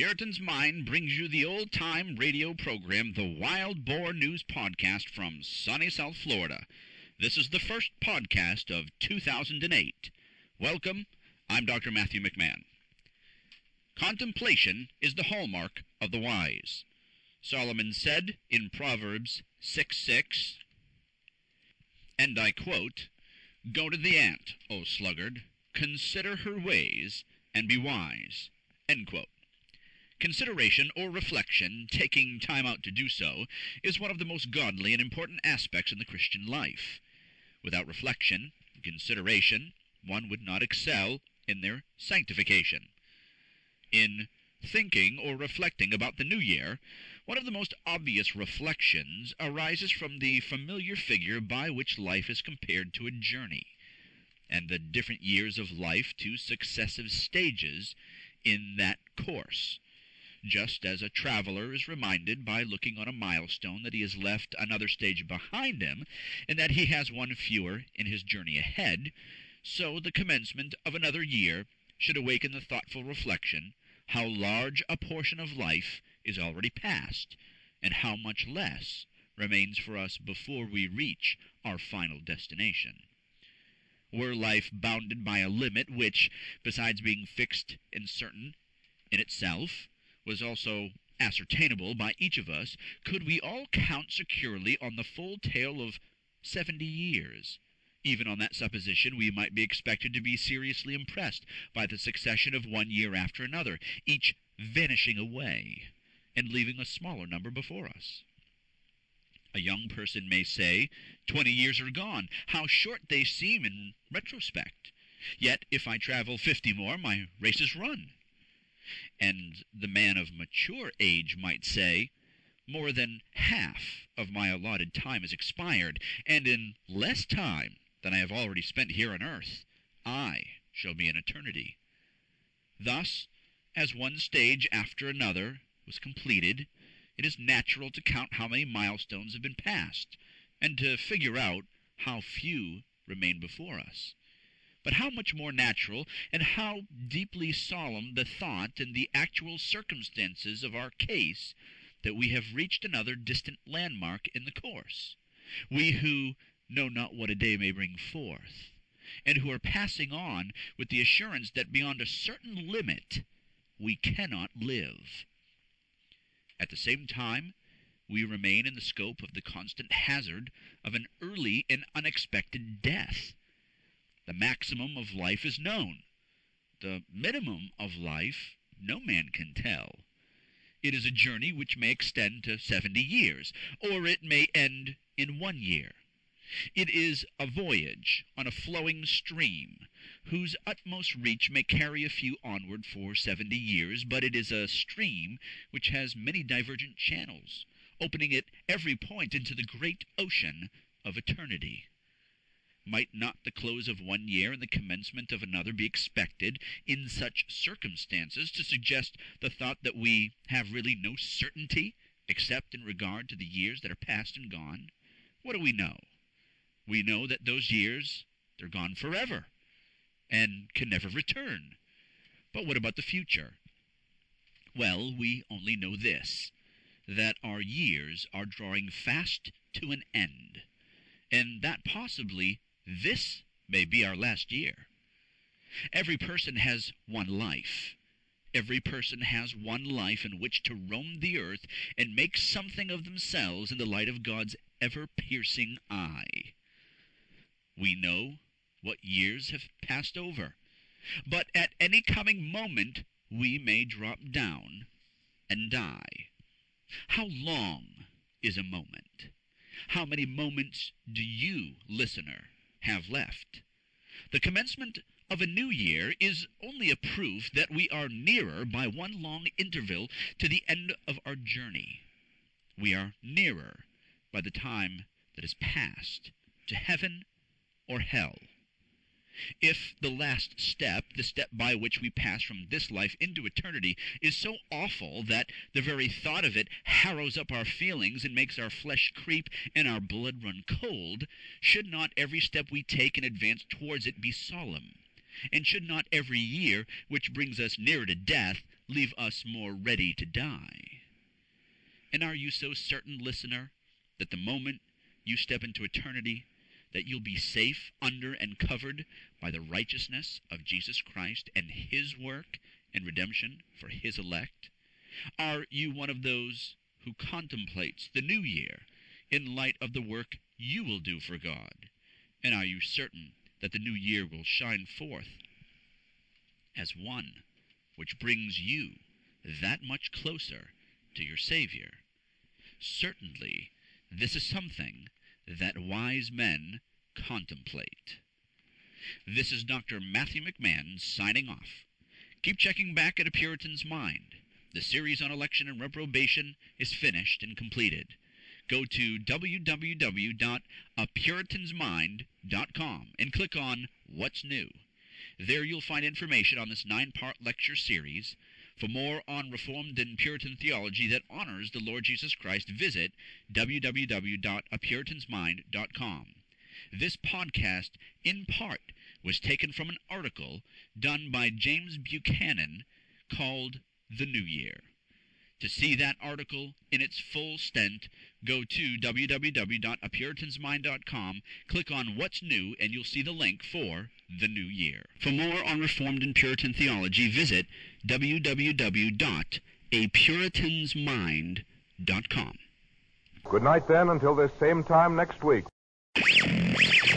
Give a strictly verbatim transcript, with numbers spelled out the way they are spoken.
Puritan's Mind brings you the old-time radio program, the Wild Boar News Podcast from sunny South Florida. This is the first podcast of two thousand eight. Welcome, I'm Doctor Matthew McMahon. Contemplation is the hallmark of the wise. Solomon said in Proverbs six six, and I quote, "Go to the ant, O sluggard, consider her ways, and be wise." End quote. Consideration or reflection, taking time out to do so, is one of the most godly and important aspects in the Christian life. Without reflection and consideration, one would not excel in their sanctification. In thinking or reflecting about the new year, one of the most obvious reflections arises from the familiar figure by which life is compared to a journey, and the different years of life to successive stages in that course. Just as a traveler is reminded by looking on a milestone that he has left another stage behind him, and that he has one fewer in his journey ahead, so the commencement of another year should awaken the thoughtful reflection how large a portion of life is already past, and how much less remains for us before we reach our final destination. Were life bounded by a limit which, besides being fixed and certain in itself, was also ascertainable by each of us, could we all count securely on the full tale of seventy years? Even on that supposition, we might be expected to be seriously impressed by the succession of one year after another, each vanishing away, and leaving a smaller number before us. A young person may say, twenty years are gone. How short they seem in retrospect. Yet, if I travel fifty more, my race is run. And the man of mature age might say, more than half of my allotted time is expired, and in less time than I have already spent here on earth, I shall be in eternity. Thus, as one stage after another was completed, it is natural to count how many milestones have been passed, and to figure out how few remain before us. But how much more natural, and how deeply solemn the thought and the actual circumstances of our case, that we have reached another distant landmark in the course, we who know not what a day may bring forth, and who are passing on with the assurance that beyond a certain limit we cannot live. At the same time, we remain in the scope of the constant hazard of an early and unexpected death. The maximum of life is known. The minimum of life no man can tell. It is a journey which may extend to seventy years, or it may end in one year. It is a voyage on a flowing stream, whose utmost reach may carry a few onward for seventy years, but it is a stream which has many divergent channels, opening at every point into the great ocean of eternity. Might not the close of one year and the commencement of another be expected in such circumstances to suggest the thought that we have really no certainty except in regard to the years that are past and gone? What do we know? We know that those years, they're gone forever and can never return. But what about the future? Well, we only know this, that our years are drawing fast to an end, and that possibly this may be our last year. Every person has one life. Every person has one life in which to roam the earth and make something of themselves in the light of God's ever-piercing eye. We know what years have passed over, but at any coming moment we may drop down and die. How long is a moment? How many moments do you, listener, have left? The commencement of a new year is only a proof that we are nearer by one long interval to the end of our journey. We are nearer by the time that is past to heaven or hell. If the last step, the step by which we pass from this life into eternity, is so awful that the very thought of it harrows up our feelings and makes our flesh creep and our blood run cold, should not every step we take in advance towards it be solemn? And should not every year which brings us nearer to death leave us more ready to die? And are you so certain, listener, that the moment you step into eternity, that you'll be safe under and covered by the righteousness of Jesus Christ and his work and redemption for his elect? Are you one of those who contemplates the new year in light of the work you will do for God? And are you certain that the new year will shine forth as one which brings you that much closer to your Savior? Certainly, this is something that wise men contemplate. This is Doctor Matthew McMahon signing off. Keep checking back at A Puritan's Mind. The series on election and reprobation is finished and completed. Go to w w w dot a puritans mind dot com and click on What's New. There you'll find information on this nine-part lecture series. For more on Reformed and Puritan theology that honors the Lord Jesus Christ, visit w w w dot a puritans mind dot com. This podcast, in part, was taken from an article done by James Buchanan called The New Year. To see that article in its full stent, go to w w w dot a puritans mind dot com, click on What's New, and you'll see the link for The New Year. For more on Reformed and Puritan theology, visit w w w dot a puritans mind dot com. Good night, then, until this same time next week.